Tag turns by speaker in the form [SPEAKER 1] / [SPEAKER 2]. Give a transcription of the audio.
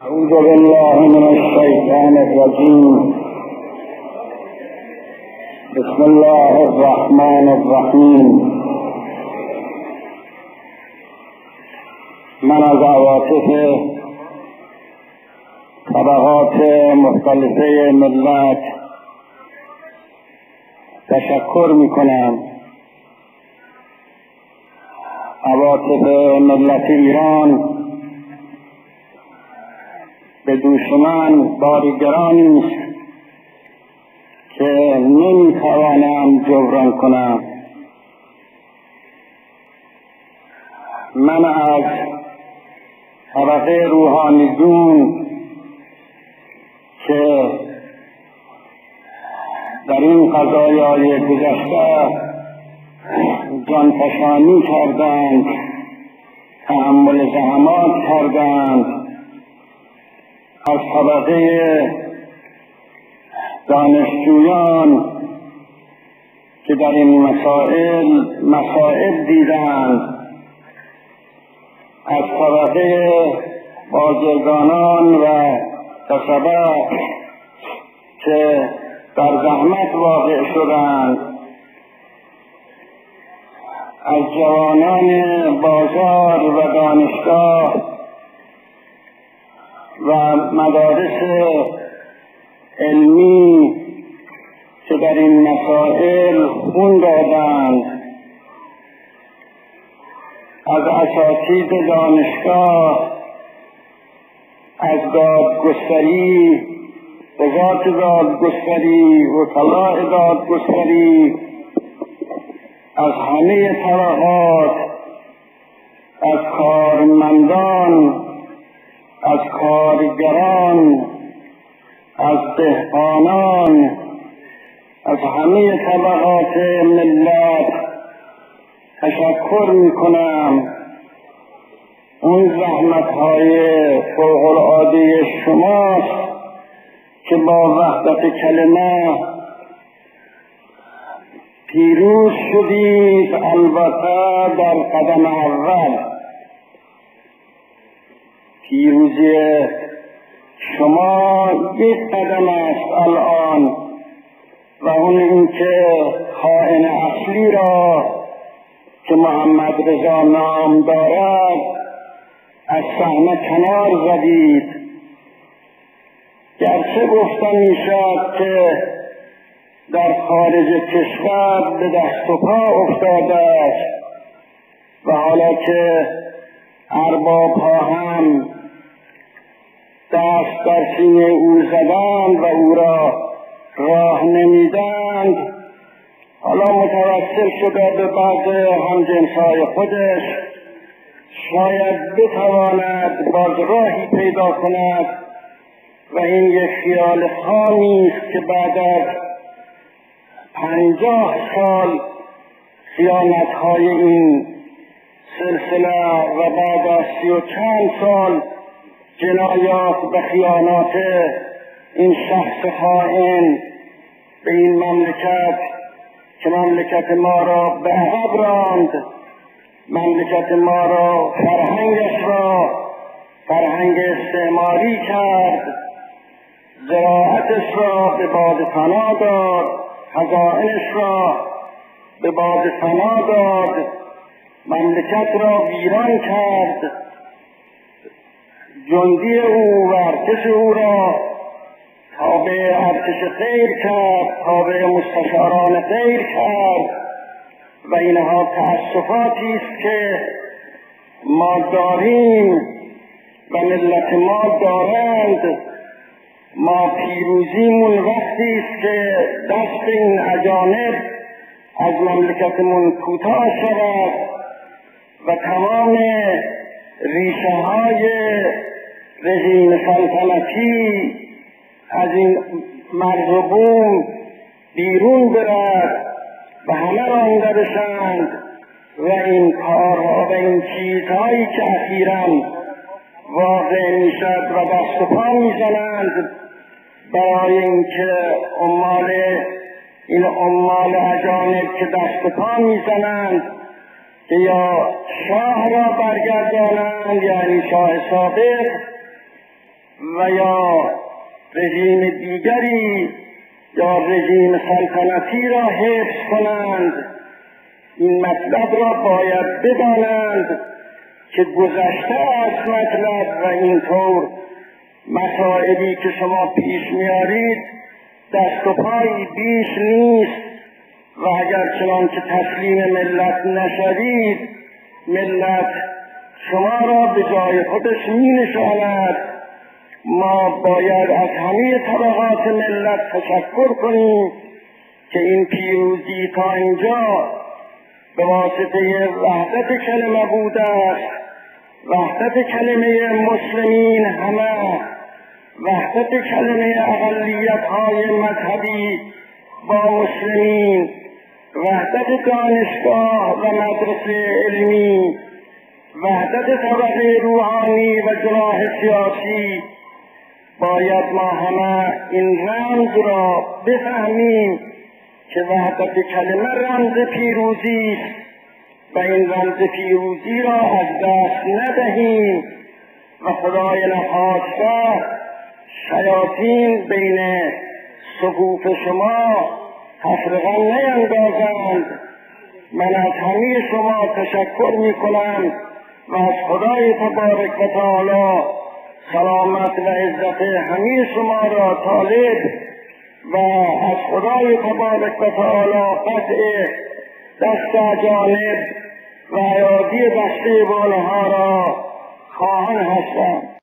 [SPEAKER 1] اعوذ بالله من الشیطان الرجیم. بسم الله الرحمن الرحیم. من از عواطف طبقات مختلفه ملت تشکر میکنم. عواطف ملت ایران به دوش من باری گرانی است که نمیتوانم جبران کنم. من از طبقه روحانیون که در این قضایای گذشته جانفشانی کردند، تحمل زحمات کردند، از طبقه دانشجویان که در این مسائل دیدند، از طبقه بازرگانان و کسبه که در زحمت واقع شدند، از جوانان بازار و دانشگاه و مدارس علمی که در این مسائل خون دادند، از اساتید دانشگاه، از دادگستری، قضات دادگستری، وکلاء دادگستری، از همه طبقات، از کارمندان، از کارگران، از دهقانان، از همه طبقات ملت تشکر میکنم. اون زحمت‌های فوق‌العاده شماست که با وحدت کلمه پیروز شدید، البته در قدم اول. پیروزی شما یک قدم است الان، و اون اینکه خائن اصلی را که محمد رضا نام دارد از صحنه کنار زدید. گرچه گفته میشد که در خارج کشور به دست و پا افتاده است و حالا که ارباب‌ها هم دست در سینه او زدند و او را راه نمیدند، حالا متوسل شده به بعض همجنس‌های خودش شاید بتواند باز راهی پیدا کند، و این یک خیال خامی است که بعد از 50 سال خیانت‌های این سلسله و بعد از 30 و چند سال جنایات و خیانات این شخص خائن به این مملکت که مملکت ما را به عقب راند، مملکت ما را فرهنگ استعماری کرد، زراعتش را به باد فنا داد، خزائنش را به باد فنا داد، مملکت را ویران کرد، جندی او و ارتش او را تابع ارتش غیر کرد، تابع مستشاران غیر کرد. و اینها تأسفاتی است که ما داریم و ملت ما دارند. ما پیروزیمون وقتی است که دست این اجانب از مملکتمون کوتاه شود و تمام ریشه های رژیم سلطنتی از این مرز و بوم بیرون برد و همه رانده بشند، و این کارها و این چیزهایی که اخیراً واقع میشد و دست و پا میزنند برای اینکه این عمال اجانب که دست و پا میزنند که یا شاه را برگردانند، یعنی شاه سابق، و یا رژیم دیگری یا رژیم سلطنتی را حفظ کنند، این مطلب را باید بدانند که گذشته از مطلب و اینطور مسائلی که شما پیش میارید دست و پایی بیش نیست و اگر چنانکه تسلیم ملت نشوید ملت شما را به جای خودش می نشاند. ما باید از همه طبقات ملت تشکر کنیم که این پیروزی تا اینجا به واسطه وحدت کلمه بوده است، وحدت کلمه مسلمین همه، وحدت کلمه اقلیت‌های مذهبی با مسلمین، وحدت دانشگاه و مدرسه علمی، وحدت طبقه روحانی و جناح سیاسی. باید ما همه این رمز را بفهمیم که وحدت کلمه رمز پیروزی است و این رمز پیروزی را از دست ندهیم و خدای نخواسته شیاطین بین صفوف شما تفرقه نیندازند. من از همه شما تشکر می کنم و از خدای تبارک و تعالی سلامت و عزت همه شما را طالب و از خدای تبارک و تعالی قطع دست اجانب و ایادی دست بانها را خواهان هستم.